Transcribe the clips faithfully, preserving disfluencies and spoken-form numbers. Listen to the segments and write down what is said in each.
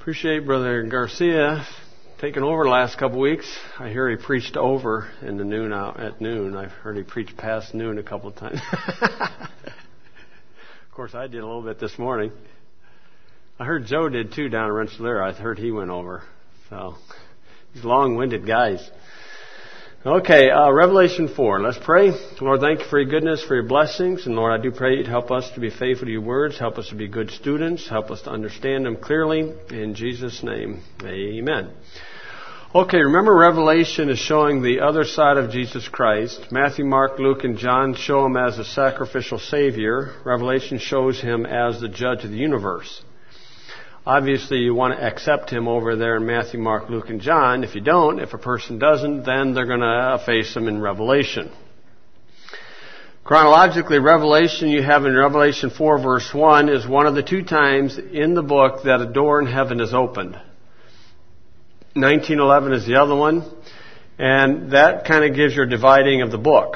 Appreciate Brother Garcia taking over the last couple of weeks. I hear he preached over in the noon out at noon. I've heard he preached past noon a couple of times. Of course, I did a little bit this morning. I heard Joe did too down in Rensselaer. I heard he went over. So these long-winded guys. Okay, uh, Revelation four. Let's pray. Lord, thank you for your goodness, for your blessings. And Lord, I do pray you'd help us to be faithful to your words. Help us to be good students. Help us to understand them clearly. In Jesus' name, amen. Okay, remember Revelation is showing the other side of Jesus Christ. Matthew, Mark, Luke, and John show him as a sacrificial Savior. Revelation shows him as the judge of the universe. Obviously, you want to accept him over there in Matthew, Mark, Luke, and John. If you don't, if a person doesn't, then they're going to face him in Revelation. Chronologically, Revelation you have in Revelation four, verse one, is one of the two times in the book that a door in heaven is opened. nineteen eleven is the other one, and that kind of gives your dividing of the book.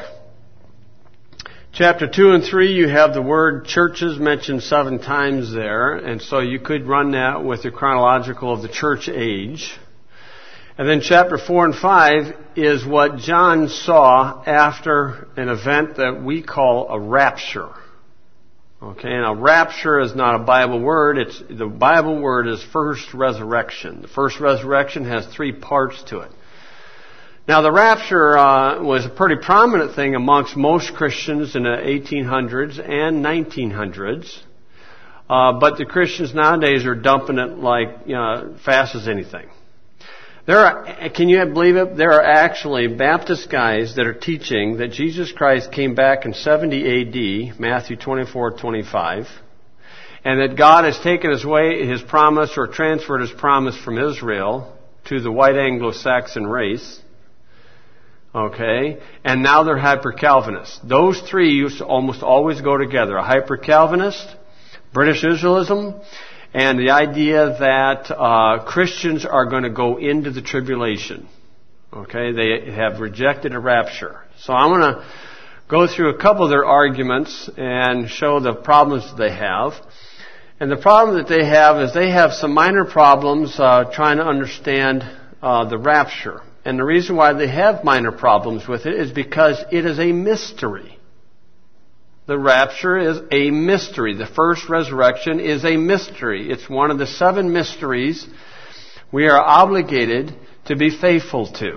Chapter two and three, you have the word churches mentioned seven times there, and so you could run that with your chronological of the church age. And then chapter four and five is what John saw after an event that we call a rapture. Okay, and a rapture is not a Bible word. It's the Bible word is first resurrection. The first resurrection has three parts to it. Now, the rapture uh, was a pretty prominent thing amongst most Christians in the eighteen hundreds and nineteen hundreds. Uh, but the Christians nowadays are dumping it like, you know, fast as anything. There are, can you believe it? There are actually Baptist guys that are teaching that Jesus Christ came back in seventy A D, Matthew twenty-four twenty-five, and that God has taken his way, his promise, or transferred his promise from Israel to the white Anglo-Saxon race. Okay, and now they're hyper-Calvinists. Those three used to almost always go together. A hyper-Calvinist, British Israelism, and the idea that uh, Christians are going to go into the tribulation. Okay, they have rejected a rapture. So I'm going to go through a couple of their arguments and show the problems that they have. And the problem that they have is they have some minor problems uh, trying to understand uh, the rapture. And the reason why they have minor problems with it is because it is a mystery. The rapture is a mystery. The first resurrection is a mystery. It's one of the seven mysteries we are obligated to be faithful to.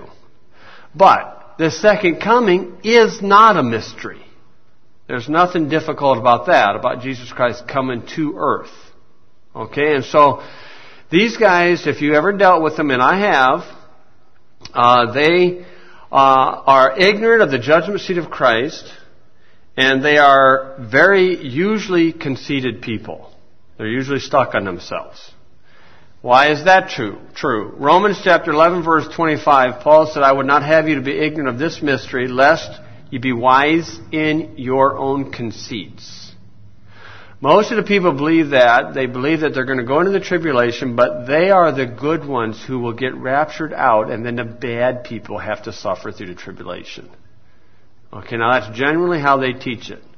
But the second coming is not a mystery. There's nothing difficult about that, about Jesus Christ coming to earth. Okay, and so these guys, if you ever dealt with them, and I have, Uh, they uh, are ignorant of the judgment seat of Christ, and they are very usually conceited people. They're usually stuck on themselves. Why is that true? True. Romans chapter eleven, verse twenty-five, Paul said, I would not have you to be ignorant of this mystery, lest you be wise in your own conceits. Most of the people believe that. They believe that they're going to go into the tribulation, but they are the good ones who will get raptured out, and then the bad people have to suffer through the tribulation. Okay, now that's generally how they teach it.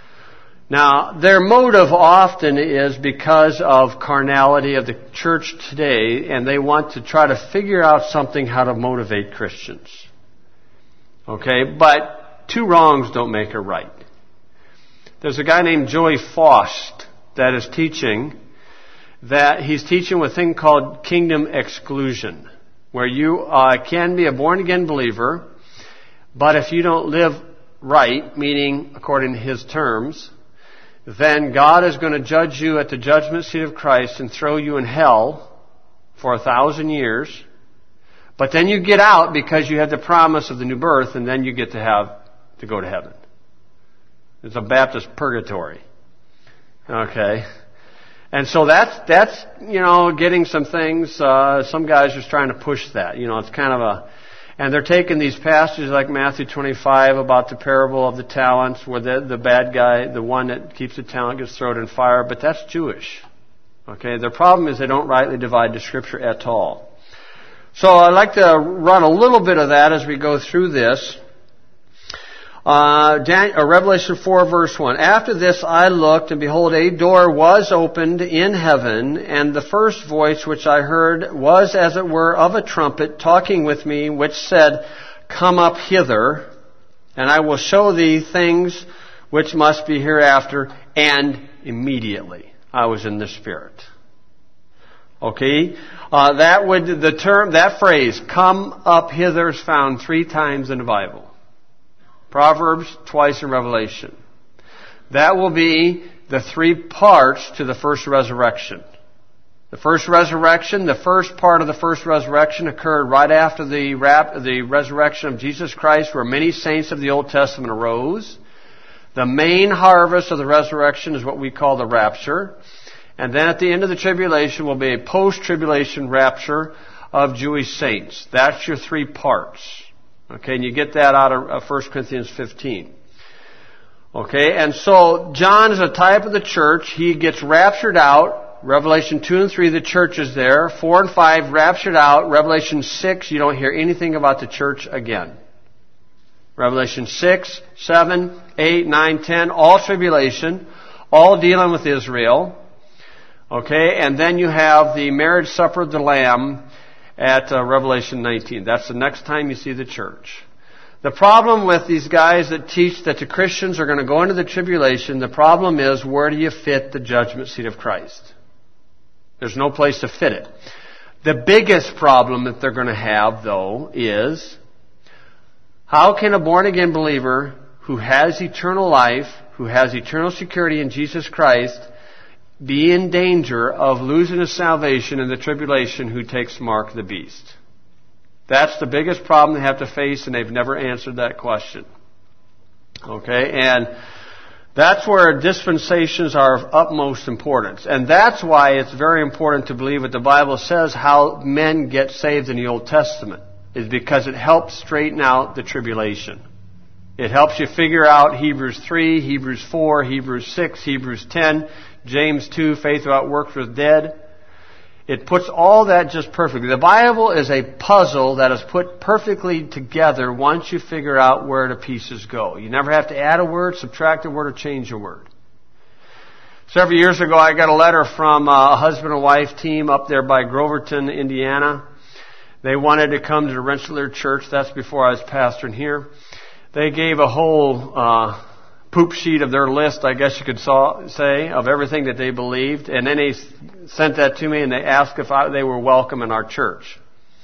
Now, their motive often is because of carnality of the church today, and they want to try to figure out something how to motivate Christians. Okay, but two wrongs don't make a right. There's a guy named Joey Faust that is teaching that he's teaching a thing called kingdom exclusion, where you uh, can be a born-again believer, but if you don't live right, meaning according to his terms, then God is going to judge you at the judgment seat of Christ and throw you in hell for a thousand years. But then you get out because you have the promise of the new birth, and then you get to have to go to heaven. It's a Baptist purgatory. Okay. And so that's, that's, you know, getting some things, uh, some guys are trying to push that. You know, it's kind of a, and they're taking these passages like Matthew twenty-five about the parable of the talents, where the, the bad guy, the one that keeps the talent, gets thrown in fire, but that's Jewish. Okay. Their problem is they don't rightly divide the scripture at all. So I'd like to run a little bit of that as we go through this. Uh, Dan, uh, Revelation four verse one. After this I looked, and behold, a door was opened in heaven, and the first voice which I heard was as it were of a trumpet talking with me, which said, Come up hither, and I will show thee things which must be hereafter. And immediately I was in the Spirit. Okay? Uh, that would, the term, that phrase, come up hither, is found three times in the Bible. Proverbs, twice in Revelation. That will be the three parts to the first resurrection. The first resurrection, the first part of the first resurrection occurred right after the rap, the resurrection of Jesus Christ, where many saints of the Old Testament arose. The main harvest of the resurrection is what we call the rapture. And then at the end of the tribulation will be a post-tribulation rapture of Jewish saints. That's your three parts. Okay, and you get that out of First Corinthians fifteen. Okay, and so John is a type of the church. He gets raptured out. Revelation two and three, the church is there. four and five, raptured out. Revelation six, you don't hear anything about the church again. Revelation six, seven, eight, nine, ten, all tribulation, all dealing with Israel. Okay, and then you have the marriage supper of the Lamb at uh, Revelation nineteen. That's the next time you see the church. The problem with these guys that teach that the Christians are going to go into the tribulation, the problem is, where do you fit the judgment seat of Christ? There's no place to fit it. The biggest problem that they're going to have, though, is how can a born-again believer who has eternal life, who has eternal security in Jesus Christ, be in danger of losing his salvation in the tribulation who takes Mark the beast? That's the biggest problem they have to face, and they've never answered that question. Okay, and that's where dispensations are of utmost importance. And that's why it's very important to believe what the Bible says, how men get saved in the Old Testament, is because it helps straighten out the tribulation. It helps you figure out Hebrews three, Hebrews four, Hebrews six, Hebrews ten, James two, faith without works was dead. It puts all that just perfectly. The Bible is a puzzle that is put perfectly together once you figure out where the pieces go. You never have to add a word, subtract a word, or change a word. Several years ago, I got a letter from a husband and wife team up there by Groverton, Indiana. They wanted to come to the Rensselaer Church. That's before I was pastoring here. They gave a whole uh, poop sheet of their list, I guess you could saw, say, of everything that they believed. And then they sent that to me and they asked if I, they were welcome in our church.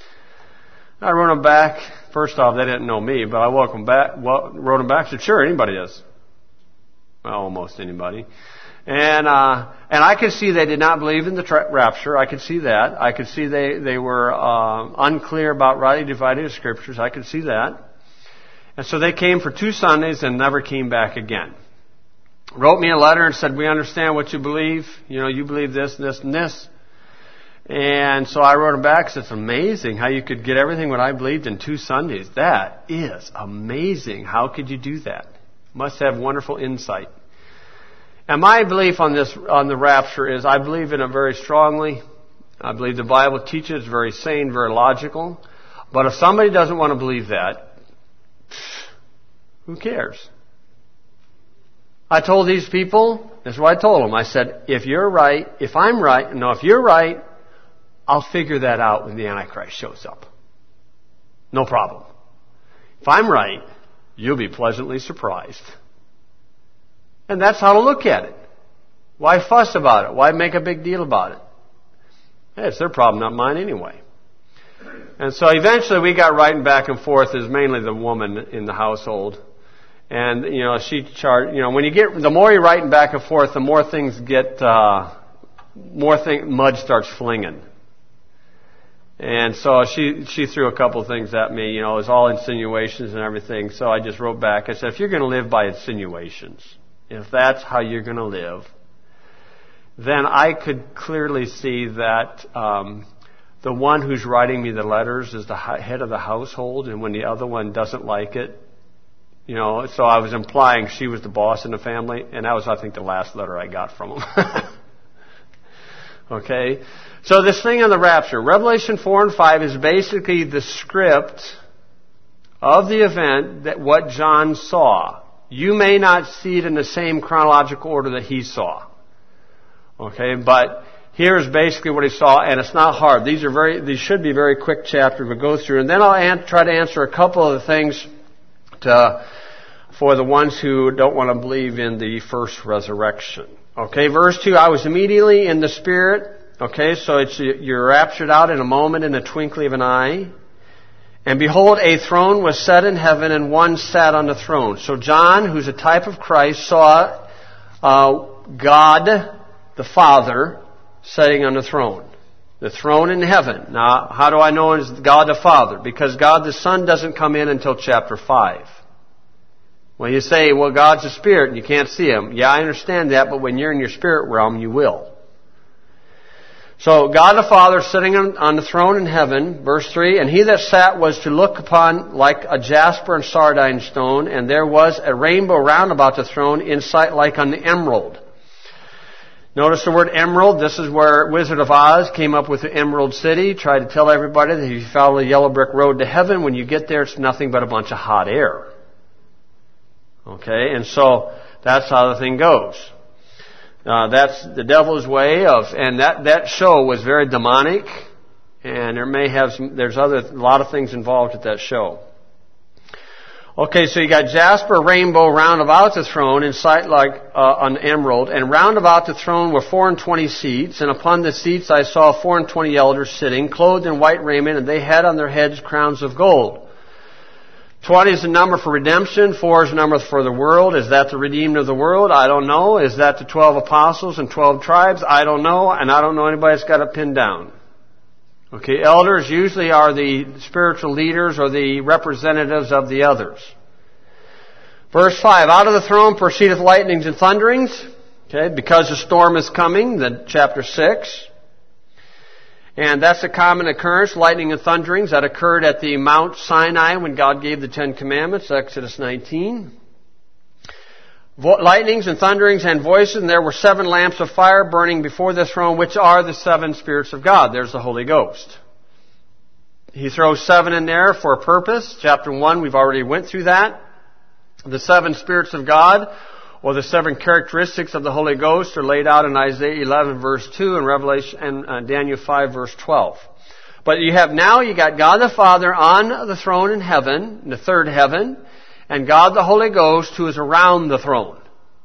I wrote them back. First off, they didn't know me, but I welcome back, well, wrote them back. Said, sure, anybody is. Well, almost anybody. And uh, and I could see they did not believe in the tra- rapture. I could see that. I could see they, they were uh, unclear about rightly dividing the Scriptures. I could see that. And so they came for two Sundays and never came back again. Wrote me a letter and said, we understand what you believe. You know, you believe this, this, and this. And so I wrote them back and said, it's amazing how you could get everything what I believed in two Sundays. That is amazing. How could you do that? Must have wonderful insight. And my belief on this, on the rapture is I believe in it very strongly. I believe the Bible teaches it's very sane, very logical. But if somebody doesn't want to believe that, who cares? I told these people, that's what I told them. I said, if you're right, if I'm right, no, if you're right, I'll figure that out when the Antichrist shows up. No problem. If I'm right, you'll be pleasantly surprised. And that's how to look at it. Why fuss about it? Why make a big deal about it? Hey, it's their problem, not mine anyway. And so eventually we got writing back and forth. It was mainly the woman in the household. And, you know, she charged, you know, when you get, the more you're writing back and forth, the more things get, uh, more thing, mud starts flinging. And so she, she threw a couple of things at me, you know, it was all insinuations and everything. So I just wrote back. I said, if you're going to live by insinuations, if that's how you're going to live, then I could clearly see that, um, the one who's writing me the letters is the head of the household, and when the other one doesn't like it, you know, so I was implying she was the boss in the family, and that was, I think, the last letter I got from him. Okay? So this thing on the rapture, Revelation four and five is basically the script of the event that what John saw. You may not see it in the same chronological order that he saw. Okay, but here's basically what he saw, and it's not hard. These are very, these should be very quick chapters to go through, and then I'll an- try to answer a couple of the things to, for the ones who don't want to believe in the first resurrection. Okay, verse two, I was immediately in the Spirit. Okay, so it's, you're raptured out in a moment, in the twinkling of an eye. And behold, a throne was set in heaven, and one sat on the throne. So John, who's a type of Christ, saw uh, God, the Father, sitting on the throne. The throne in heaven. Now, how do I know it's God the Father? Because God the Son doesn't come in until chapter five. Well, you say, well, God's a spirit and you can't see Him. Yeah, I understand that, but when you're in your spirit realm, you will. So, God the Father sitting on, on the throne in heaven, verse three, and He that sat was to look upon like a jasper and sardine stone, and there was a rainbow round about the throne, in sight like an emerald. Notice the word emerald. This is where Wizard of Oz came up with the Emerald City, tried to tell everybody that if you follow the yellow brick road to heaven, when you get there, it's nothing but a bunch of hot air. Okay, and so that's how the thing goes. Uh, that's the devil's way of, and that, that show was very demonic, and there may have some, there's other, a lot of things involved with that show. Okay, so you got jasper, rainbow, round about the throne, in sight like uh, an emerald, and round about the throne were four and twenty seats, and upon the seats I saw four and twenty elders sitting, clothed in white raiment, and they had on their heads crowns of gold. Twenty is the number for redemption. Four is the number for the world. Is that the redeemed of the world? I don't know. Is that the twelve apostles and twelve tribes? I don't know. And I don't know anybody that's got it pinned down. Okay, elders usually are the spiritual leaders or the representatives of the others. Verse five, out of the throne proceedeth lightnings and thunderings. Okay, because a storm is coming, the chapter six. And that's a common occurrence, lightning and thunderings, that occurred at the Mount Sinai when God gave the Ten Commandments, Exodus nineteen. Vo- lightnings and thunderings and voices, and there were seven lamps of fire burning before the throne, which are the seven spirits of God. There's the Holy Ghost. He throws seven in there for a purpose. Chapter one, we've already went through that. The seven spirits of God, or the seven characteristics of the Holy Ghost, are laid out in Isaiah eleven verse two and Revelation and uh, Daniel five verse twelve. But you have now, you got God the Father on the throne in heaven, in the third heaven, and God the Holy Ghost who is around the throne.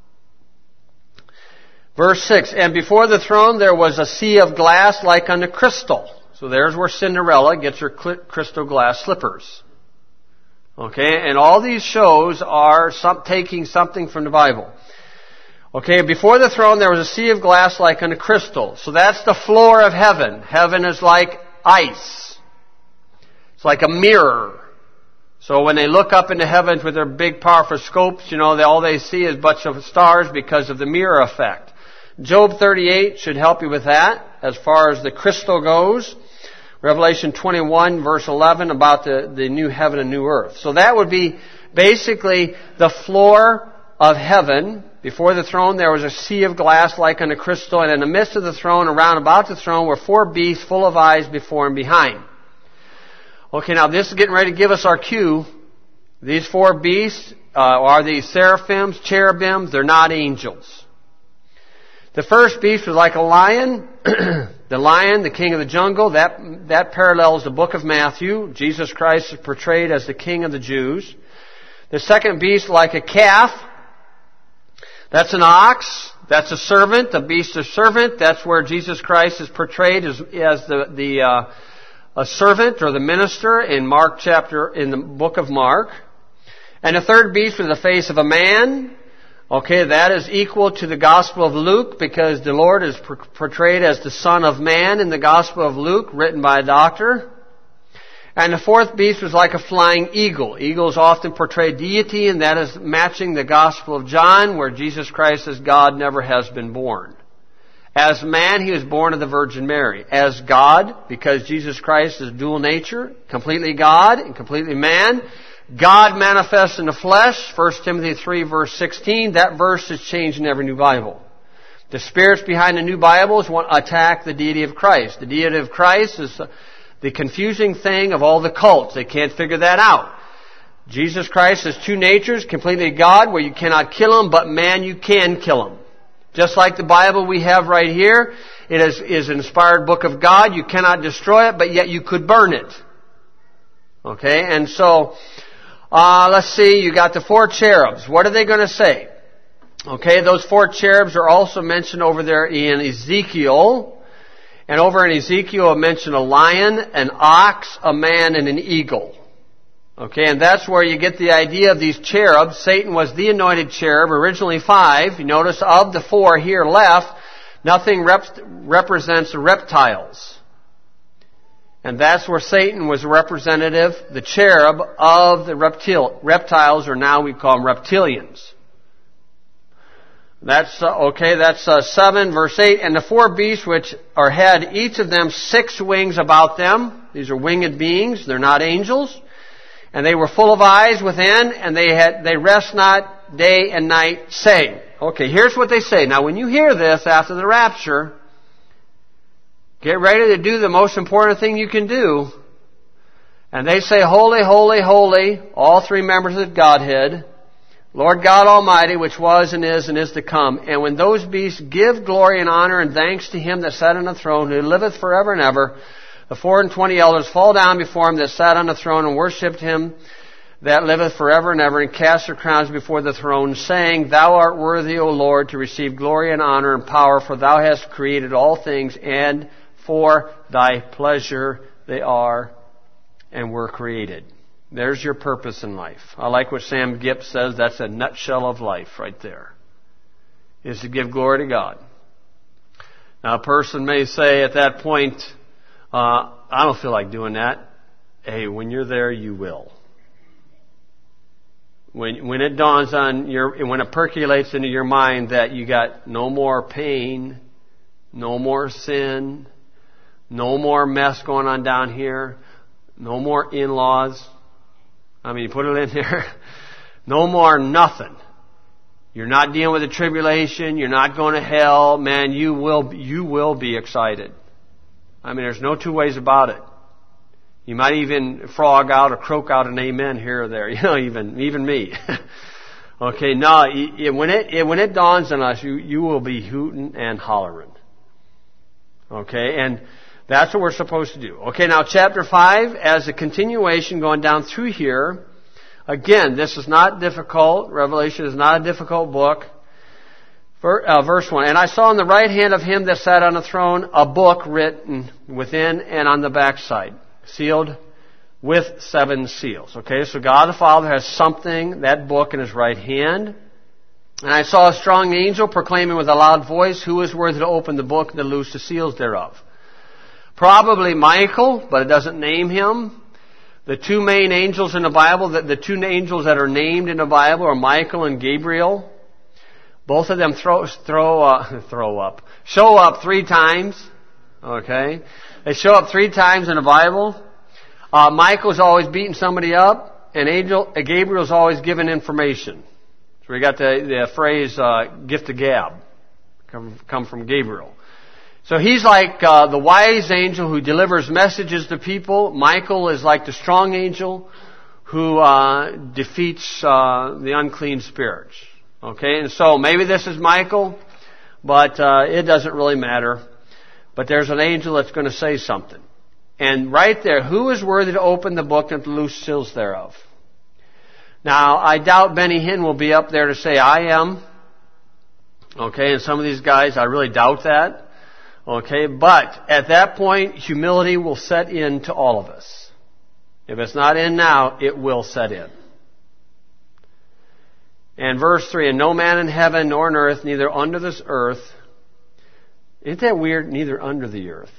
Verse six, and before the throne there was a sea of glass like unto crystal. So there's where Cinderella gets her crystal glass slippers. Okay, and all these shows are some, taking something from the Bible. Okay, before the throne there was a sea of glass like unto crystal. So that's the floor of heaven. Heaven is like ice. It's like a mirror. So when they look up into heavens with their big powerful scopes, you know, they, all they see is a bunch of stars because of the mirror effect. Job thirty-eight should help you with that as far as the crystal goes. Revelation twenty-one verse eleven about the, the new heaven and new earth. So that would be basically the floor of heaven. Before the throne there was a sea of glass like unto crystal, and in the midst of the throne, around about the throne, were four beasts full of eyes before and behind. Okay, now this is getting ready to give us our cue. These four beasts uh, are the seraphims, cherubims. They're not angels. The first beast was like a lion. The lion, the king of the jungle, that, that parallels the book of Matthew. Jesus Christ is portrayed as the king of the Jews. The second beast like a calf. That's an ox. That's a servant, a beast of servant. That's where Jesus Christ is portrayed as, as the, the, uh, a servant or the minister in Mark chapter, in the book of Mark. And the third beast was the face of a man. Okay, that is equal to the Gospel of Luke because the Lord is portrayed as the Son of Man in the Gospel of Luke, written by a doctor. And the fourth beast was like a flying eagle. Eagles often portray deity, and that is matching the Gospel of John, where Jesus Christ as God never has been born. As man, He was born of the Virgin Mary. As God, because Jesus Christ is dual nature, completely God and completely man, God manifests in the flesh, First Timothy three verse sixteen. That verse is changed in every new Bible. The spirits behind the new Bibles want to attack the deity of Christ. The deity of Christ is the confusing thing of all the cults. They can't figure that out. Jesus Christ has two natures, completely God, where you cannot kill Him, but man, you can kill Him. Just like the Bible we have right here, it is, is an inspired book of God. You cannot destroy it, but yet you could burn it. Okay, and so, uh, let's see, you got the four cherubs. What are they going to say? Okay, those four cherubs are also mentioned over there in Ezekiel. And over in Ezekiel, I mentioned a lion, an ox, a man, and an eagle. Okay, and that's where you get the idea of these cherubs. Satan was the anointed cherub, originally five. You notice of the four here left, nothing rep- represents the reptiles. And that's where Satan was a representative, the cherub of the reptil- reptiles, or now we call them reptilians. That's, uh, okay, that's uh, seven, verse eight. And the four beasts which are had, each of them six wings about them. These are winged beings, they're not angels. And they were full of eyes within, and they had they rest not day and night, saying. Okay, here's what they say. Now when you hear this after the rapture, get ready to do the most important thing you can do. And they say, Holy, holy, holy, all three members of the Godhead, Lord God Almighty, which was and is and is to come. And when those beasts give glory and honor and thanks to Him that sat on the throne, who liveth forever and ever, the four and twenty elders fall down before Him that sat on the throne and worshipped Him that liveth forever and ever, and cast their crowns before the throne, saying, Thou art worthy, O Lord, to receive glory and honor and power, for Thou hast created all things, and for Thy pleasure they are and were created. There's your purpose in life. I like what Sam Gipp says. That's a nutshell of life right there. Is to give glory to God. Now a person may say at that point, uh, I don't feel like doing that. Hey, when you're there, you will. When when it dawns on your, when it percolates into your mind that you got no more pain, no more sin, no more mess going on down here, no more in-laws. I mean, you put it in there. No more nothing. You're not dealing with the tribulation. You're not going to hell. Man, you will, you will be excited. I mean, there's no two ways about it. You might even frog out or croak out an amen here or there. You know, even, even me. Okay, no, it, when it, it, when it dawns on us, you, you will be hooting and hollering. Okay, and that's what we're supposed to do. Okay, now chapter five, as a continuation going down through here, again, this is not difficult. Revelation is not a difficult book. Verse one, and I saw on the right hand of Him that sat on the throne a book written within and on the backside, sealed with seven seals. Okay, so God the Father has something, that book, in His right hand. And I saw a strong angel proclaiming with a loud voice, Who is worthy to open the book and to loose the seals thereof? Probably Michael, but it doesn't name him. The two main angels in the Bible, the, the two angels that are named in the Bible are Michael and Gabriel. Both of them throw, throw, uh, throw up, show up three times. Okay, they show up three times in the Bible. Uh, Michael's always beating somebody up, and angel uh, Gabriel's always giving information. So we got the, the phrase uh, "gift of gab," come, come from Gabriel. So he's like uh, the wise angel who delivers messages to people. Michael is like the strong angel who uh, defeats uh, the unclean spirits. Okay, and so maybe this is Michael, but uh, it doesn't really matter. But there's an angel that's going to say something. And right there, who is worthy to open the book and to loose seals thereof? Now, I doubt Benny Hinn will be up there to say, I am. Okay, and some of these guys, I really doubt that. Okay, but at that point, humility will set in to all of us. If it's not in now, it will set in. And verse three, and no man in heaven nor on earth, neither under this earth. Isn't that weird? Neither under the earth.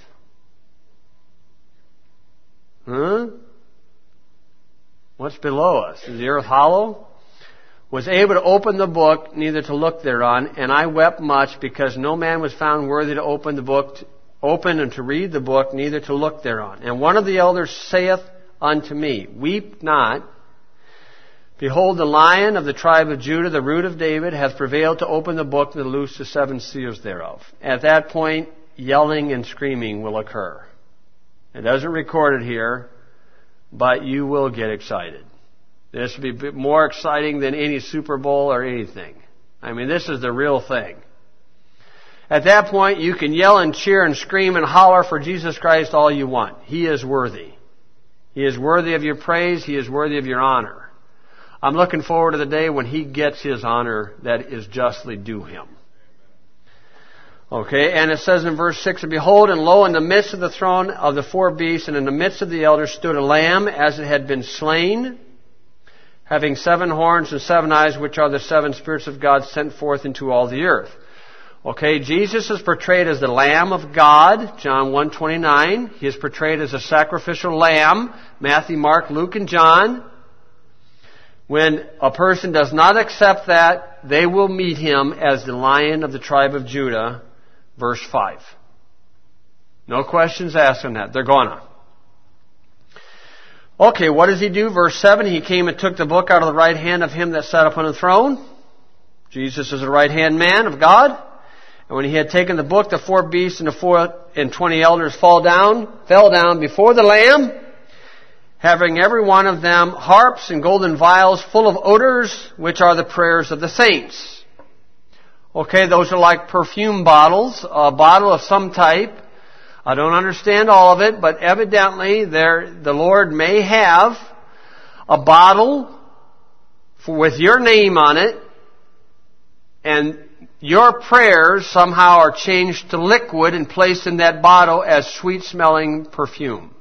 Huh? What's below us? Is the earth hollow? Was able to open the book, neither to look thereon, and I wept much, because no man was found worthy to open the book, to open and to read the book, neither to look thereon. And one of the elders saith unto me, Weep not. Behold, the Lion of the tribe of Judah, the root of David, hath prevailed to open the book and to loose the seven seals thereof. At that point, yelling and screaming will occur. It doesn't record it here, but you will get excited. This would be more exciting than any Super Bowl or anything. I mean, this is the real thing. At that point, you can yell and cheer and scream and holler for Jesus Christ all you want. He is worthy. He is worthy of your praise. He is worthy of your honor. I'm looking forward to the day when He gets His honor that is justly due Him. Okay, and it says in verse six, and behold, and lo, in the midst of the throne of the four beasts, and in the midst of the elders stood a lamb as it had been slain, having seven horns and seven eyes, which are the seven spirits of God sent forth into all the earth. Okay, Jesus is portrayed as the Lamb of God, John one twenty-nine. He is portrayed as a sacrificial lamb, Matthew, Mark, Luke, and John. When a person does not accept that, they will meet Him as the Lion of the tribe of Judah, verse five. No questions asked on that. They're gonna. Okay, what does He do? Verse seven, He came and took the book out of the right hand of Him that sat upon the throne. Jesus is the right hand man of God. And when He had taken the book, the four beasts and the four and twenty elders fall down, fell down before the Lamb, having every one of them harps and golden vials full of odors, which are the prayers of the saints. Okay, those are like perfume bottles, a bottle of some type. I don't understand all of it, but evidently there, the Lord may have a bottle for, with your name on it, and your prayers somehow are changed to liquid and placed in that bottle as sweet-smelling perfume.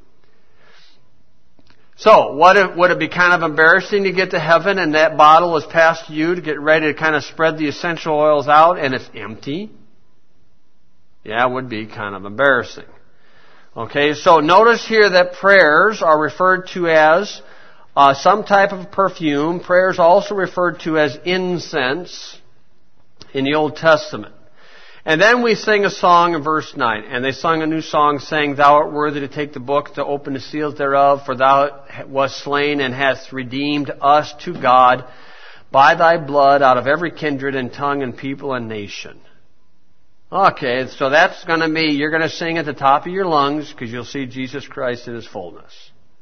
So, what if, would it be kind of embarrassing to get to heaven and that bottle is passed to you to get ready to kind of spread the essential oils out and it's empty? Yeah, it would be kind of embarrassing. Okay, so notice here that prayers are referred to as uh, some type of perfume. Prayers are also referred to as incense in the Old Testament. And then we sing a song in verse nine. And they sung a new song saying, Thou art worthy to take the book, to open the seals thereof, for Thou wast slain and hast redeemed us to God by Thy blood out of every kindred and tongue and people and nation. Okay, so that's going to be, you're going to sing at the top of your lungs because you'll see Jesus Christ in His fullness.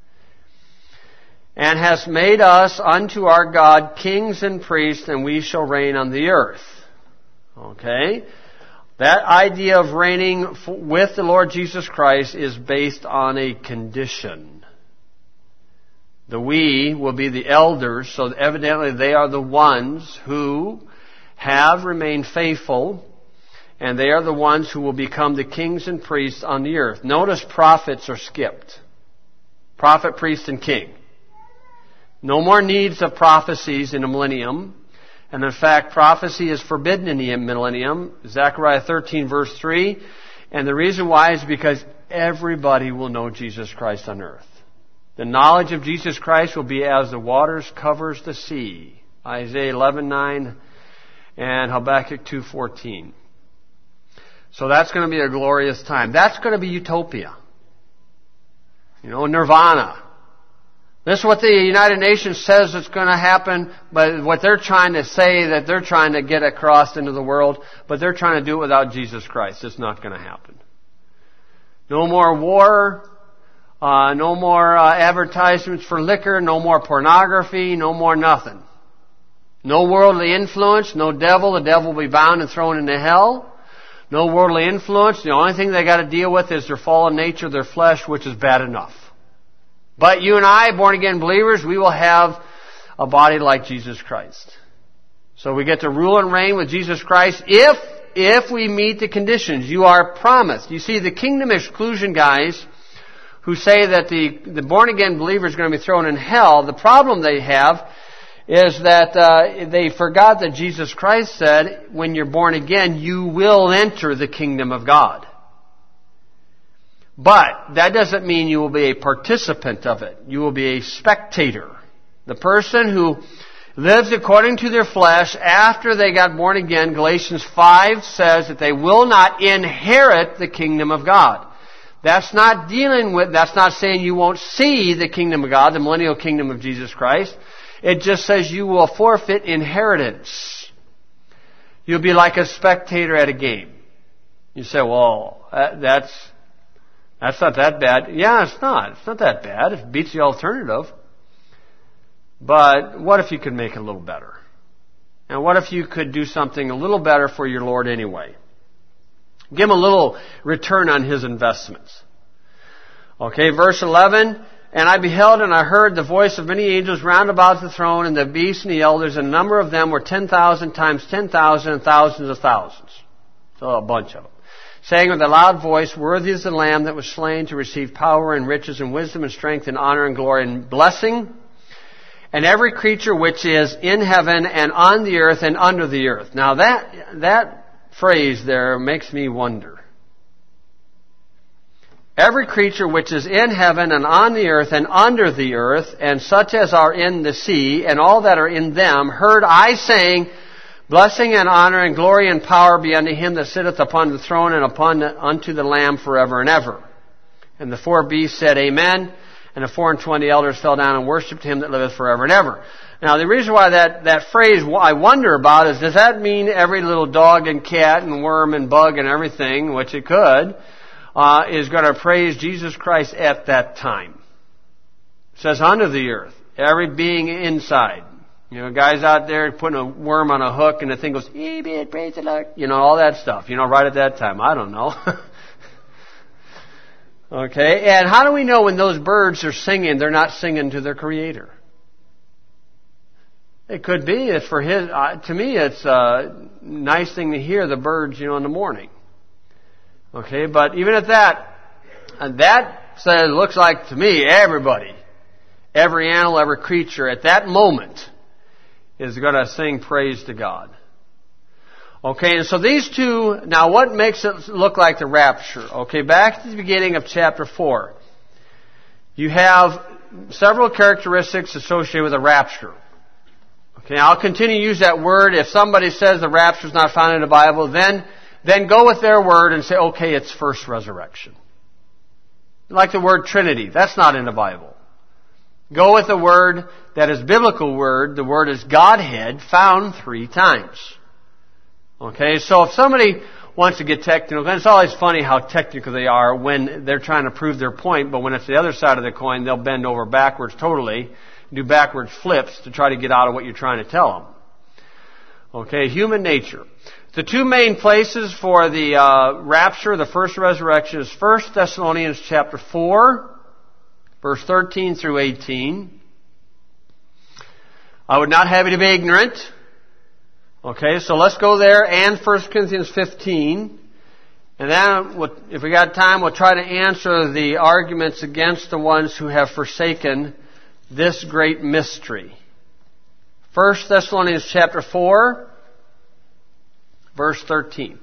And hast made us unto our God kings and priests, and we shall reign on the earth. Okay? That idea of reigning with the Lord Jesus Christ is based on a condition. The we will be the elders, so evidently they are the ones who have remained faithful, and they are the ones who will become the kings and priests on the earth. Notice prophets are skipped. Prophet, priest, and king. No more needs of prophecies in the millennium. And in fact, prophecy is forbidden in the millennium. Zechariah thirteen verse three. And the reason why is because everybody will know Jesus Christ on earth. The knowledge of Jesus Christ will be as the waters covers the sea. Isaiah eleven nine and Habakkuk two fourteen. So that's going to be a glorious time. That's going to be utopia. You know, nirvana. This is what the United Nations says is going to happen, but what they're trying to say that they're trying to get across into the world, but they're trying to do it without Jesus Christ. It's not going to happen. No more war, uh, no more uh, advertisements for liquor, no more pornography, no more nothing. No worldly influence, no devil. The devil will be bound and thrown into hell. No worldly influence. The only thing they got to deal with is their fallen nature, their flesh, which is bad enough. But you and I, born-again believers, we will have a body like Jesus Christ. So we get to rule and reign with Jesus Christ if, if we meet the conditions. You are promised. You see, the kingdom exclusion guys who say that the, the born-again believer is going to be thrown in hell, the problem they have is that uh, they forgot that Jesus Christ said, when you're born again, you will enter the kingdom of God. But that doesn't mean you will be a participant of it. You will be a spectator. The person who lives according to their flesh after they got born again, Galatians five says that they will not inherit the kingdom of God. That's not dealing with, that's not saying you won't see the kingdom of God, the millennial kingdom of Jesus Christ. It just says you will forfeit inheritance. You'll be like a spectator at a game. You say, well, that's... That's not that bad. Yeah, it's not. It's not that bad. It beats the alternative. but what if you could make it a little better? And what if you could do something a little better for your Lord anyway? Give him a little return on his investments. Okay, verse eleven, and I beheld and I heard the voice of many angels round about the throne and the beasts and the elders, and the number of them were ten thousand times ten thousand and thousands of thousands. So a bunch of them. Saying with a loud voice, worthy is the Lamb that was slain to receive power and riches and wisdom and strength and honor and glory and blessing. And every creature which is in heaven and on the earth and under the earth. Now that, that phrase there makes me wonder. Every creature which is in heaven and on the earth and under the earth, and such as are in the sea, and all that are in them, heard I saying, blessing and honor and glory and power be unto him that sitteth upon the throne and upon the, unto the Lamb forever and ever. And the four beasts said, Amen. And the four and twenty elders fell down and worshipped him that liveth forever and ever. Now, the reason why that, that phrase I wonder about is, does that mean every little dog and cat and worm and bug and everything, which it could, uh, is going to praise Jesus Christ at that time? It says under the earth, every being inside. You know, guys out there putting a worm on a hook and the thing goes, Amen, praise the Lord. You know, all that stuff. You know, right at that time. I don't know. Okay, and how do we know when those birds are singing, they're not singing to their Creator? It could be, it's for His, uh, to me it's a nice thing to hear the birds, you know, in the morning. Okay, but even at that, and that says, looks like to me, everybody, every animal, every creature at that moment is going to sing praise to God. Okay, and so these two, now what makes it look like the rapture? Okay, back to the beginning of chapter four. You have several characteristics associated with the rapture. Okay, I'll continue to use that word. If somebody says the rapture is not found in the Bible, then, then go with their word and say, okay, it's first resurrection. Like the word Trinity, that's not in the Bible. Go with the word that is biblical word. The word is Godhead, found three times. Okay, so if somebody wants to get technical, and it's always funny how technical they are when they're trying to prove their point, but when it's the other side of the coin, they'll bend over backwards totally, do backwards flips to try to get out of what you're trying to tell them. Okay, human nature. The two main places for the uh, rapture, the first resurrection, is First Thessalonians chapter four, verse thirteen through eighteen. I would not have you to be ignorant. Okay, so let's go there, and First Corinthians fifteen. And then, we'll, if we got time, we'll try to answer the arguments against the ones who have forsaken this great mystery. First Thessalonians chapter four, verse thirteen.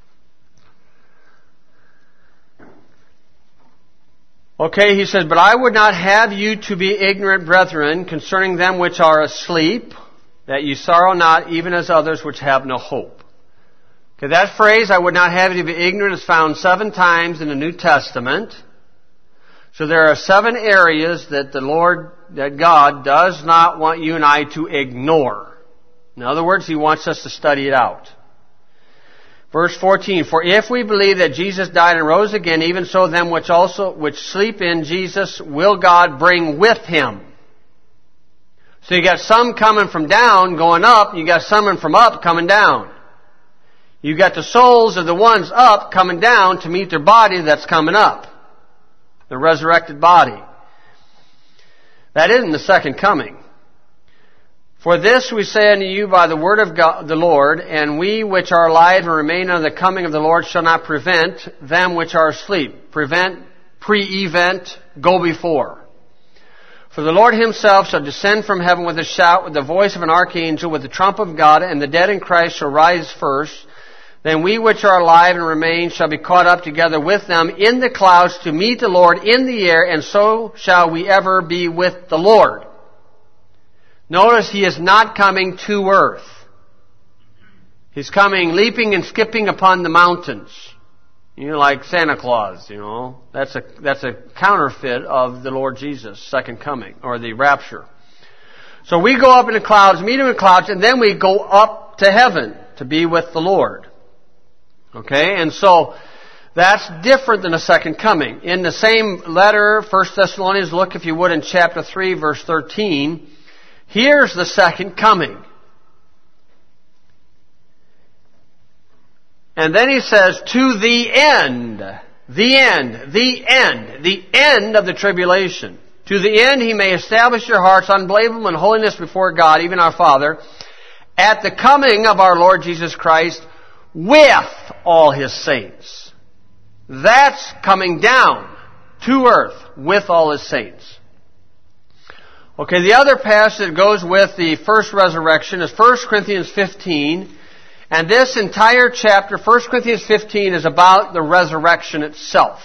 Okay, he says, but I would not have you to be ignorant, brethren, concerning them which are asleep, that ye sorrow not, even as others which have no hope. Okay, that phrase, I would not have you to be ignorant, is found seven times in the New Testament. So there are seven areas that the Lord, that God does not want you and I to ignore. In other words, He wants us to study it out. Verse fourteen, for if we believe that Jesus died and rose again, even so them which also, which sleep in Jesus will God bring with Him. So you got some coming from down, going up. You got some from up, coming down. You got the souls of the ones up, coming down to meet their body that's coming up. The resurrected body. That isn't the second coming. For this we say unto you by the word of God, the Lord, and we which are alive and remain unto the coming of the Lord shall not prevent them which are asleep. Prevent, pre-event, go before. For the Lord Himself shall descend from heaven with a shout, with the voice of an archangel, with the trump of God, and the dead in Christ shall rise first. Then we which are alive and remain shall be caught up together with them in the clouds to meet the Lord in the air, and so shall we ever be with the Lord. Notice He is not coming to earth. He's coming leaping and skipping upon the mountains. You know, like Santa Claus, you know. That's a, that's a counterfeit of the Lord Jesus' second coming, or the rapture. So we go up in the clouds, meet Him in the clouds, and then we go up to heaven to be with the Lord. Okay, and so that's different than the second coming. In the same letter, First Thessalonians, look if you would in chapter three, verse thirteen. Here's the second coming. And then he says, to the end, the end, the end, the end of the tribulation. To the end he may establish your hearts unblameable in holiness before God, even our Father, at the coming of our Lord Jesus Christ with all His saints. That's coming down to earth with all His saints. Okay, the other passage that goes with the first resurrection is First Corinthians fifteen. And this entire chapter, First Corinthians fifteen, is about the resurrection itself.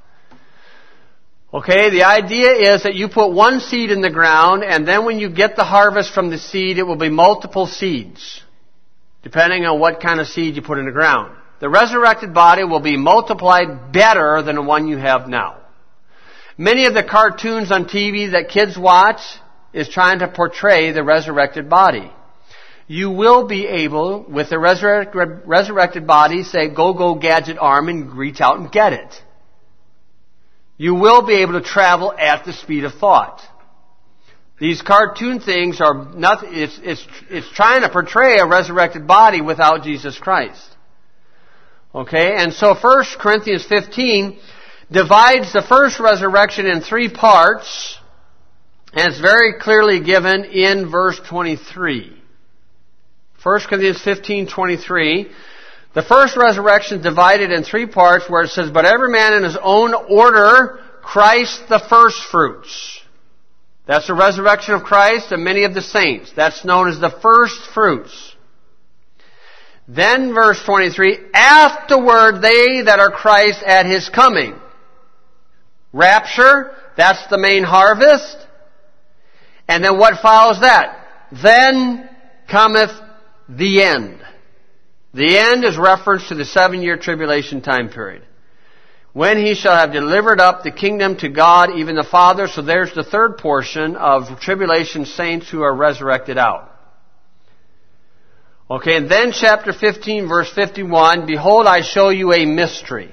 Okay, the idea is that you put one seed in the ground, and then when you get the harvest from the seed, it will be multiple seeds, depending on what kind of seed you put in the ground. The resurrected body will be multiplied better than the one you have now. Many of the cartoons on T V that kids watch is trying to portray the resurrected body. You will be able, with the resurrected, resurrected body, say, go, go, gadget arm, and reach out and get it. You will be able to travel at the speed of thought. These cartoon things are nothing, it's, it's, it's trying to portray a resurrected body without Jesus Christ. Okay, and so First Corinthians fifteen divides the first resurrection in three parts, and it's very clearly given in verse twenty-three. First Corinthians fifteen twenty-three. The first resurrection is divided in three parts where it says, but every man in his own order, Christ the first fruits. That's the resurrection of Christ and many of the saints. That's known as the first fruits. Then verse twenty-three, afterward they that are Christ at His coming. Rapture, that's the main harvest. And then what follows that? Then cometh the end. The end is reference to the seven-year tribulation time period. When He shall have delivered up the kingdom to God, even the Father. So there's the third portion of tribulation saints who are resurrected out. Okay, and then chapter fifteen, verse fifty-one, behold, I show you a mystery.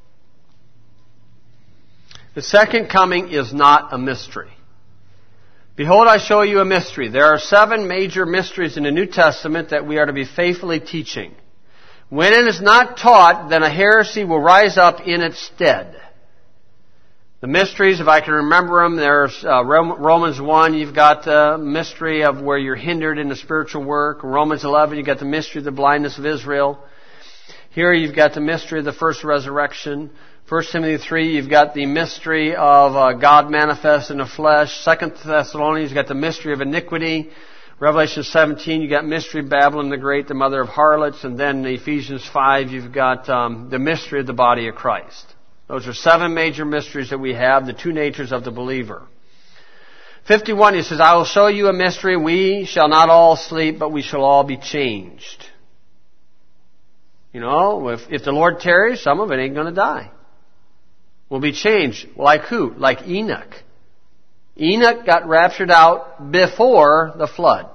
The second coming is not a mystery. Behold, I show you a mystery. There are seven major mysteries in the New Testament that we are to be faithfully teaching. When it is not taught, then a heresy will rise up in its stead. The mysteries, if I can remember them, there's uh, Romans one, you've got the mystery of where you're hindered in the spiritual work. Romans eleven, you've got the mystery of the blindness of Israel. Here you've got the mystery of the first resurrection. First Timothy three, you've got the mystery of uh, God manifest in the flesh. Second Thessalonians, you've got the mystery of iniquity. Revelation seventeen, you've got mystery of Babylon the Great, the mother of harlots. And then in Ephesians five, you've got um, the mystery of the body of Christ. Those are seven major mysteries that we have, the two natures of the believer. fifty-one, he says, I will show you a mystery. We shall not all sleep, but we shall all be changed. You know, if, if the Lord tarries, some of it ain't going to die. Will be changed. Like who? Like Enoch. Enoch got raptured out before the flood.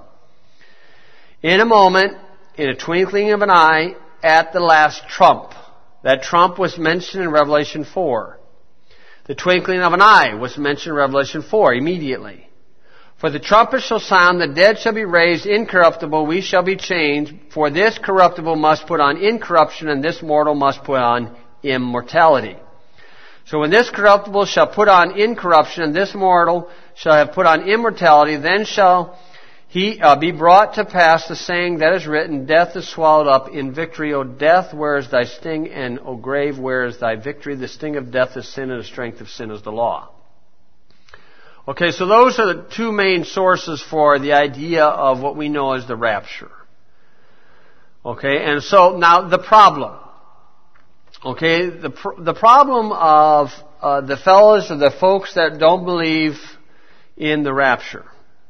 In a moment, in a twinkling of an eye, at the last trump. That trump was mentioned in Revelation four. The twinkling of an eye was mentioned in Revelation four immediately. For the trumpet shall sound, the dead shall be raised incorruptible, we shall be changed. For this corruptible must put on incorruption, and this mortal must put on immortality. So when this corruptible shall put on incorruption, and this mortal shall have put on immortality, then shall he uh, be brought to pass the saying that is written, death is swallowed up in victory. O death, where is thy sting? And O grave, where is thy victory? The sting of death is sin, and the strength of sin is the law. Okay, so those are the two main sources for the idea of what we know as the rapture. Okay, and so now the problem. Okay, the pr- the problem of uh, the fellows or the folks that don't believe in the rapture.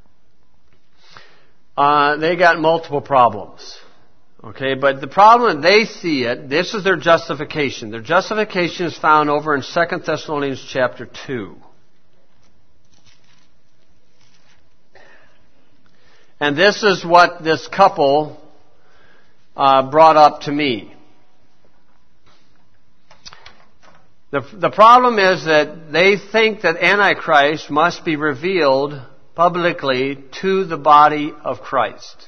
Uh, they got multiple problems. Okay, but the problem that they see it, this is their justification. Their justification is found over in Second Thessalonians chapter two. And this is what this couple uh, brought up to me. The, the problem is that they think that Antichrist must be revealed publicly to the body of Christ.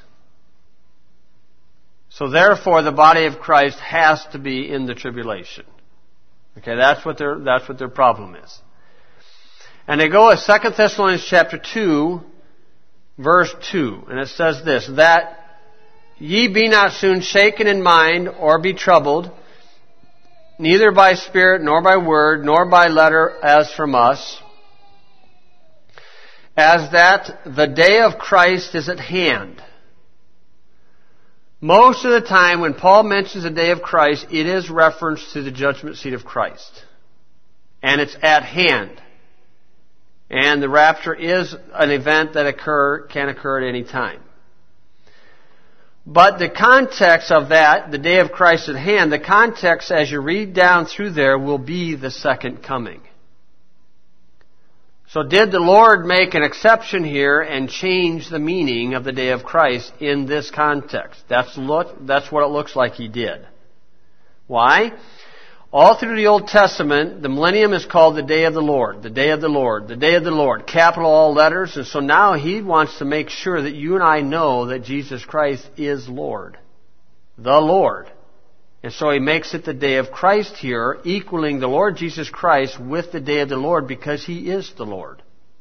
So therefore, the body of Christ has to be in the tribulation. Okay, that's what their, that's what their problem is. And they go to Second Thessalonians chapter two, verse two, and it says this, that ye be not soon shaken in mind or be troubled, neither by spirit, nor by word, nor by letter as from us, as that the day of Christ is at hand. Most of the time when Paul mentions the day of Christ, it is reference to the judgment seat of Christ. And it's at hand. And the rapture is an event that occur, can occur at any time. But the context of that, the day of Christ at hand, the context as you read down through there will be the second coming. So did the Lord make an exception here and change the meaning of the day of Christ in this context? That's look, that's what it looks like He did. Why? All through the Old Testament, the millennium is called the day of the Lord, the day of the Lord, the day of the Lord, capital all letters. And so now He wants to make sure that you and I know that Jesus Christ is Lord, the Lord. And so He makes it the day of Christ here, equaling the Lord Jesus Christ with the day of the Lord because He is the Lord.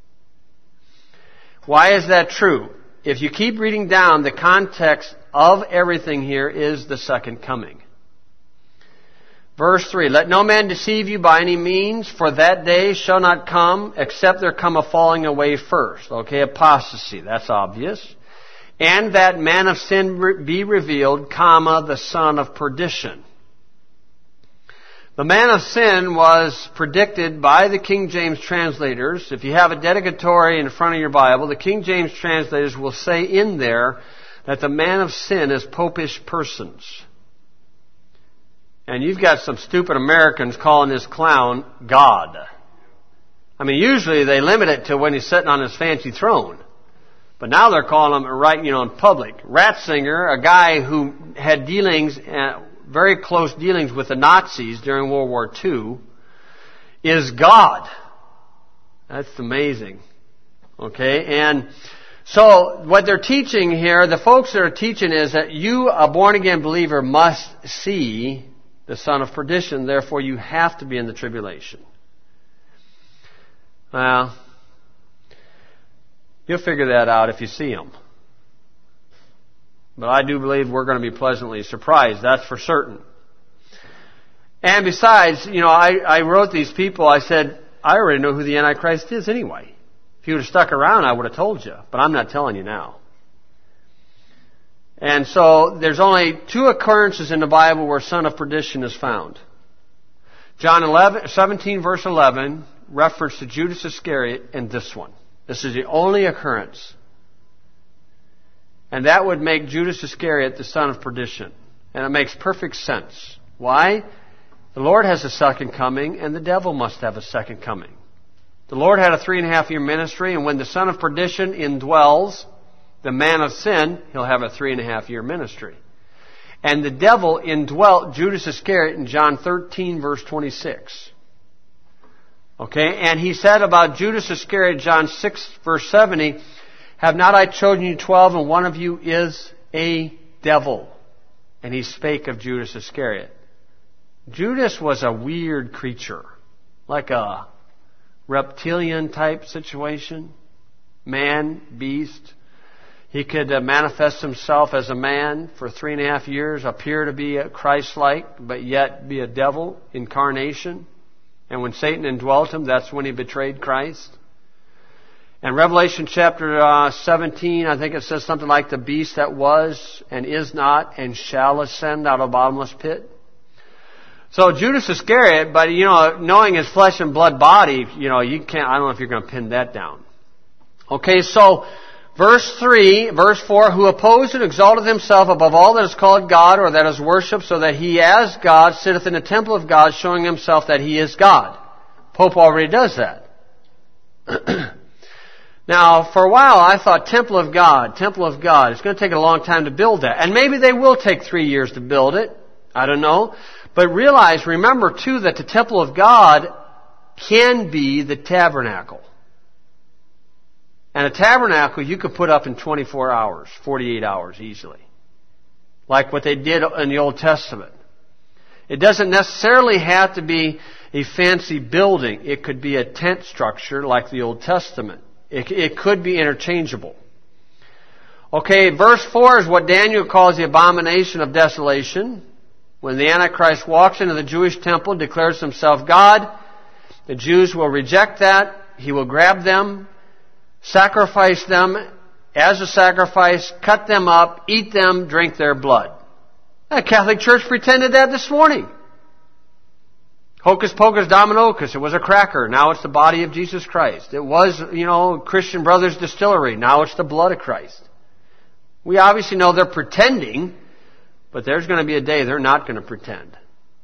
Why is that true? If you keep reading down, the context of everything here is the second coming. Verse three, let no man deceive you by any means, for that day shall not come, except there come a falling away first. Okay, apostasy, that's obvious. And that man of sin be revealed, comma, the son of perdition. The man of sin was predicted by the King James translators. If you have a dedicatory in front of your Bible, the King James translators will say in there that the man of sin is popish persons. And you've got some stupid Americans calling this clown God. I mean, usually they limit it to when he's sitting on his fancy throne. But now they're calling him, right, you know, in public. Ratzinger, a guy who had dealings, uh, very close dealings with the Nazis during World War Two, is God. That's amazing. Okay, and so what they're teaching here, the folks that are teaching is that you, a born-again believer, must see the son of perdition, therefore you have to be in the tribulation. Well, you'll figure that out if you see him. But I do believe we're going to be pleasantly surprised, that's for certain. And besides, you know, I, I wrote these people, I said, I already know who the Antichrist is anyway. If you would have stuck around, I would have told you. But I'm not telling you now. And so, there's only two occurrences in the Bible where son of perdition is found. John eleven, seventeen verse eleven, reference to Judas Iscariot, and this one. This is the only occurrence. And that would make Judas Iscariot the son of perdition. And it makes perfect sense. Why? The Lord has a second coming, and the devil must have a second coming. The Lord had a three and a half year ministry, and when the son of perdition indwells the man of sin, he'll have a three and a half year ministry. And the devil indwelt Judas Iscariot in John thirteen verse twenty-six. Okay, and he said about Judas Iscariot, John six verse seventy, have not I chosen you twelve, and one of you is a devil? And he spake of Judas Iscariot. Judas was a weird creature, like a reptilian type situation, man, beast. He could uh, manifest himself as a man for three and a half years, appear to be Christ-like, but yet be a devil incarnation. And when Satan indwelt him, that's when he betrayed Christ. And Revelation chapter uh, seventeen, I think it says something like the beast that was and is not and shall ascend out of a bottomless pit. So Judas Iscariot, but you know, knowing his flesh and blood body, you know, you can't, I don't know if you're going to pin that down. Okay, so verse three, verse four, who opposed and exalted himself above all that is called God or that is worshipped, so that he as God sitteth in the temple of God, showing himself that he is God. Pope already does that. Now, for a while I thought temple of God, temple of God. It's going to take a long time to build that. And maybe they will take three years to build it. I don't know. But realize, remember too, that the temple of God can be the tabernacle. And a tabernacle you could put up in twenty-four hours, forty-eight hours easily. Like what they did in the Old Testament. It doesn't necessarily have to be a fancy building. It could be a tent structure like the Old Testament. It, it could be interchangeable. Okay, verse four is what Daniel calls the abomination of desolation. When the Antichrist walks into the Jewish temple, declares himself God, the Jews will reject that. He will grab them, sacrifice them as a sacrifice, cut them up, eat them, drink their blood. The Catholic Church pretended that this morning. Hocus pocus dominocus. It was a cracker. Now it's the body of Jesus Christ. It was, you know, Christian Brothers Distillery. Now it's the blood of Christ. We obviously know they're pretending, but there's going to be a day they're not going to pretend.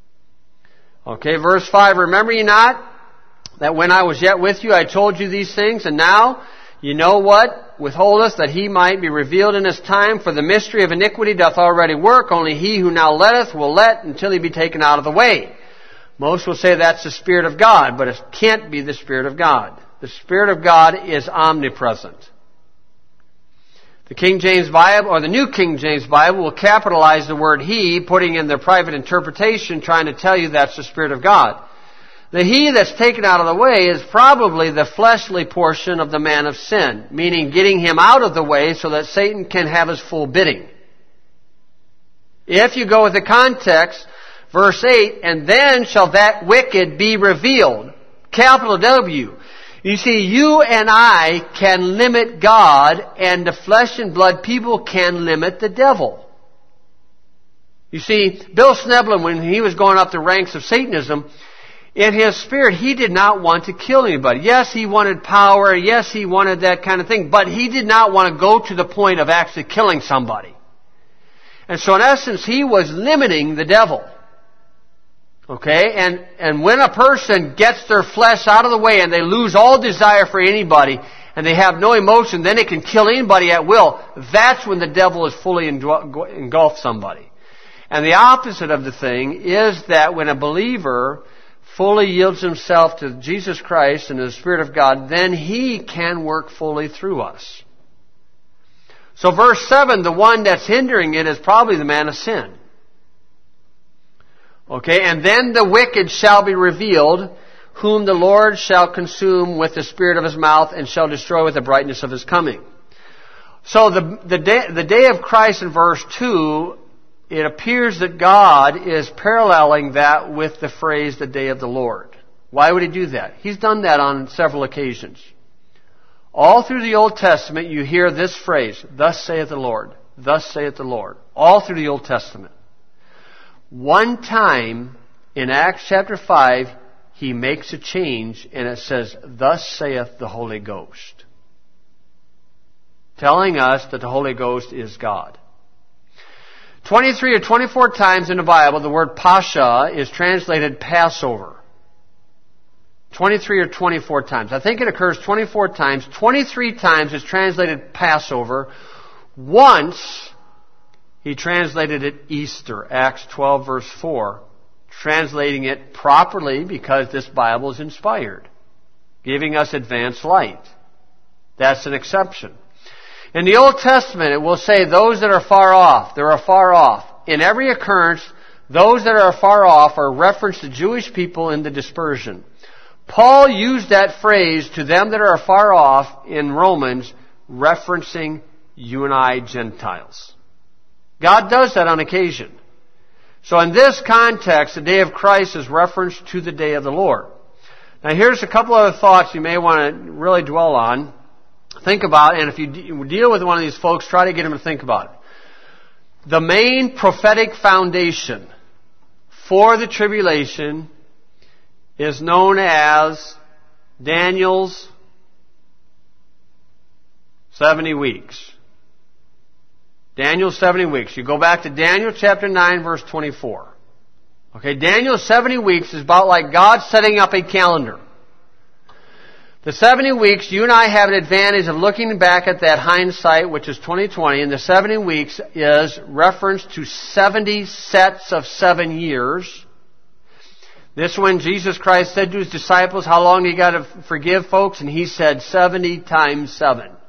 Okay, verse five. Remember ye not that when I was yet with you, I told you these things, and now you know what withholdeth, that he might be revealed in his time, for the mystery of iniquity doth already work. Only he who now letteth will let until he be taken out of the way. Most will say that's the Spirit of God, but it can't be the Spirit of God. The Spirit of God is omnipresent. The King James Bible, or the New King James Bible, will capitalize the word he, putting in their private interpretation, trying to tell you that's the Spirit of God. The he that's taken out of the way is probably the fleshly portion of the man of sin, meaning getting him out of the way so that Satan can have his full bidding. If you go with the context, verse eight, and then shall that wicked be revealed. Capital W. You see, you and I can limit God, and the flesh and blood people can limit the devil. You see, Bill Sneblin, when he was going up the ranks of Satanism, in his spirit, he did not want to kill anybody. Yes, he wanted power. Yes, he wanted that kind of thing. But he did not want to go to the point of actually killing somebody. And so in essence, he was limiting the devil. Okay? And, and when a person gets their flesh out of the way and they lose all desire for anybody and they have no emotion, then they can kill anybody at will. That's when the devil is fully engulfed somebody. And the opposite of the thing is that when a believer fully yields himself to Jesus Christ and the Spirit of God, then he can work fully through us. So verse seven, the one that's hindering it is probably the man of sin. Okay, and then the wicked shall be revealed, whom the Lord shall consume with the spirit of his mouth and shall destroy with the brightness of his coming. So the, the day, the day of Christ in verse two, it appears that God is paralleling that with the phrase, the day of the Lord. Why would he do that? He's done that on several occasions. All through the Old Testament, you hear this phrase, thus saith the Lord, thus saith the Lord. All through the Old Testament. One time, in Acts chapter five, he makes a change, and it says, thus saith the Holy Ghost. Telling us that the Holy Ghost is God. twenty-three or twenty-four times in the Bible, the word Pascha is translated Passover. twenty-three or twenty-four times. I think it occurs twenty-four times. twenty-three times it's translated Passover. Once, he translated it Easter, Acts twelve verse four, translating it properly because this Bible is inspired, giving us advanced light. That's an exception. In the Old Testament, it will say those that are far off, they are far off. In every occurrence, those that are far off are referenced to Jewish people in the dispersion. Paul used that phrase to them that are far off in Romans, referencing you and I Gentiles. God does that on occasion. So in this context, the day of Christ is referenced to the day of the Lord. Now here's a couple other thoughts you may want to really dwell on. Think about, and if you deal with one of these folks, try to get them to think about it. The main prophetic foundation for the tribulation is known as Daniel's seventy weeks. Daniel's seventy weeks. You go back to Daniel chapter nine, verse twenty-four. Okay, Daniel's seventy weeks is about like God setting up a calendar. The seventy weeks, you and I have an advantage of looking back at that hindsight, which is twenty twenty, and the seventy weeks is reference to seventy sets of seven years. This when Jesus Christ said to his disciples, how long do you got to forgive folks? And he said seventy times seven.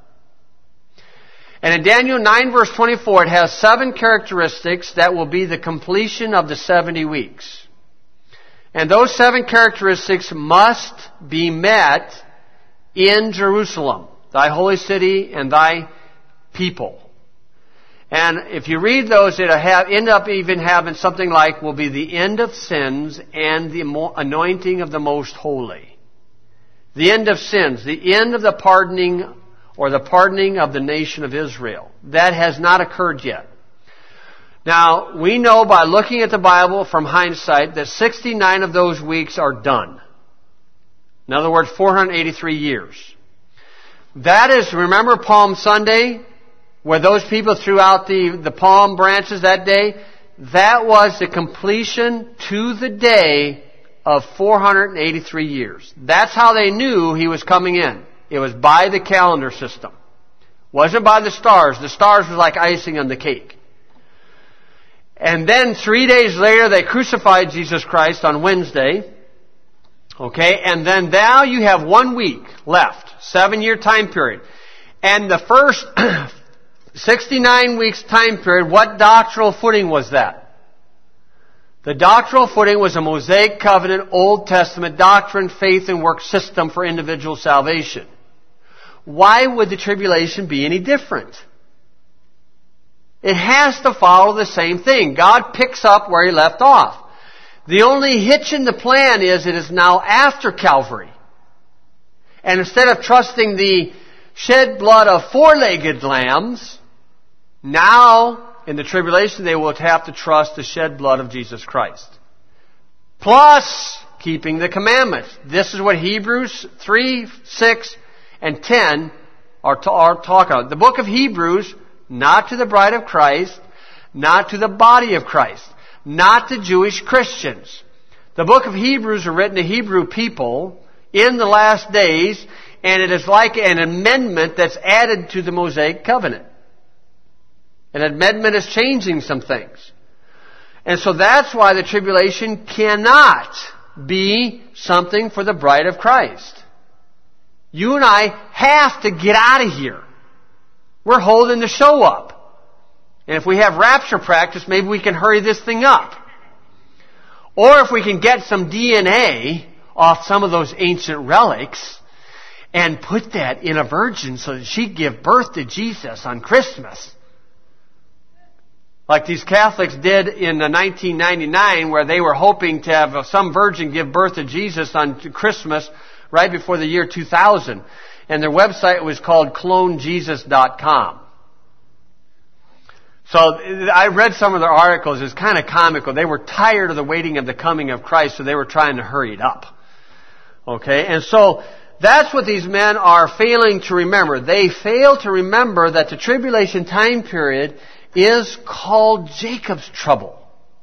And in Daniel nine verse twenty-four, it has seven characteristics that will be the completion of the seventy weeks. And those seven characteristics must be met in Jerusalem, thy holy city and thy people. And if you read those, it'll have, end up even having something like, will be the end of sins and the anointing of the most holy. The end of sins, the end of the pardoning or the pardoning of the nation of Israel. That has not occurred yet. Now, we know by looking at the Bible from hindsight that sixty-nine of those weeks are done. In other words, four hundred eighty-three years. That is, remember Palm Sunday, where those people threw out the, the palm branches that day? That was the completion to the day of four hundred eighty-three years. That's how they knew He was coming in. It was by the calendar system. Wasn't by the stars. The stars was like icing on the cake. And then three days later, they crucified Jesus Christ on Wednesday. Okay, and then now you have one week left. Seven-year time period. And the first sixty-nine weeks time period, what doctrinal footing was that? The doctrinal footing was a Mosaic covenant, Old Testament doctrine, faith and work system for individual salvation. Why would the tribulation be any different? It has to follow the same thing. God picks up where He left off. The only hitch in the plan is it is now after Calvary. And instead of trusting the shed blood of four-legged lambs, now in the tribulation they will have to trust the shed blood of Jesus Christ. Plus keeping the commandments. This is what Hebrews three, six, and ten are, to, are talking about. The book of Hebrews, not to the bride of Christ, not to the body of Christ, not to Jewish Christians. The book of Hebrews are written to Hebrew people in the last days, and it is like an amendment that's added to the Mosaic covenant. An amendment is changing some things. And so that's why the tribulation cannot be something for the bride of Christ. You and I have to get out of here. We're holding the show up. And if we have rapture practice, maybe we can hurry this thing up. Or if we can get some D N A off some of those ancient relics and put that in a virgin so that she'd give birth to Jesus on Christmas. Like these Catholics did in nineteen ninety-nine, where they were hoping to have some virgin give birth to Jesus on Christmas right before the year two thousand. And their website was called clone jesus dot com. So I read some of their articles. It's kind of comical. They were tired of the waiting of the coming of Christ, so they were trying to hurry it up. Okay? And so that's what these men are failing to remember. They fail to remember that the tribulation time period is called Jacob's trouble.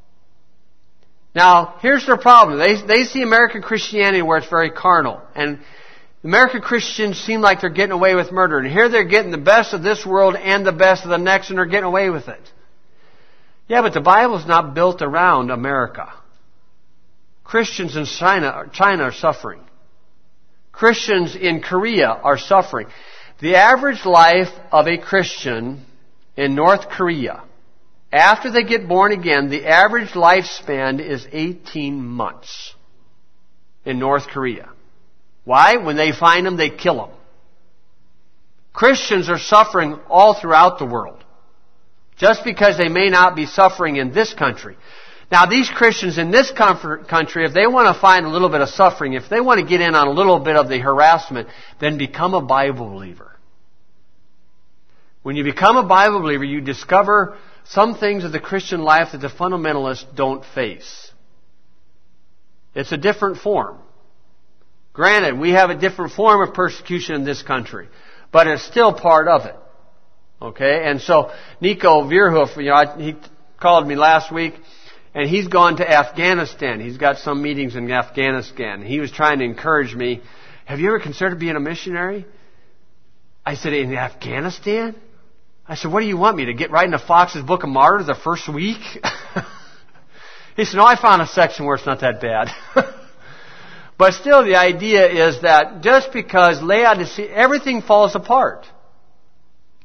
Now, here's their problem. They, they see American Christianity where it's very carnal. And American Christians seem like they're getting away with murder. And here they're getting the best of this world and the best of the next, and they're getting away with it. Yeah, but the Bible's not built around America. Christians in China, China are suffering. Christians in Korea are suffering. The average life of a Christian in North Korea, after they get born again, the average lifespan is eighteen months in North Korea. Why? When they find them, they kill them. Christians are suffering all throughout the world. Just because they may not be suffering in this country. Now, these Christians in this country, if they want to find a little bit of suffering, if they want to get in on a little bit of the harassment, then become a Bible believer. When you become a Bible believer, you discover some things of the Christian life that the fundamentalists don't face. It's a different form. Granted, we have a different form of persecution in this country, but it's still part of it. Okay? And so, Nico Vierhoff, you know, I, he called me last week, and he's gone to Afghanistan. He's got some meetings in Afghanistan. He was trying to encourage me, have you ever considered being a missionary? I said, in Afghanistan? I said, what do you want me to get right into Fox's Book of Martyrs the first week? He said, no, I found a section where it's not that bad. But still, the idea is that just because Laodicea, everything falls apart.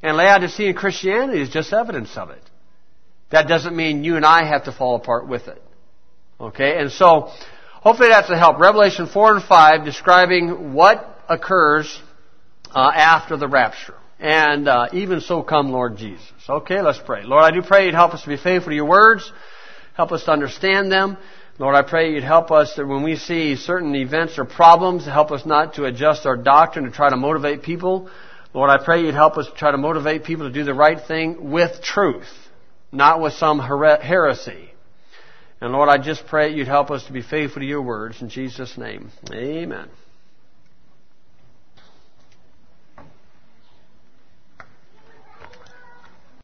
And Laodicean Christianity is just evidence of it. That doesn't mean you and I have to fall apart with it. Okay? And so, hopefully that's a help. Revelation four and five describing what occurs uh, after the rapture. And uh, even so come Lord Jesus. Okay, let's pray. Lord, I do pray you'd help us to be faithful to your words. Help us to understand them. Lord, I pray you'd help us that when we see certain events or problems, help us not to adjust our doctrine to try to motivate people. Lord, I pray you'd help us to try to motivate people to do the right thing with truth, not with some her- heresy. And Lord, I just pray you'd help us to be faithful to your words. In Jesus' name, amen.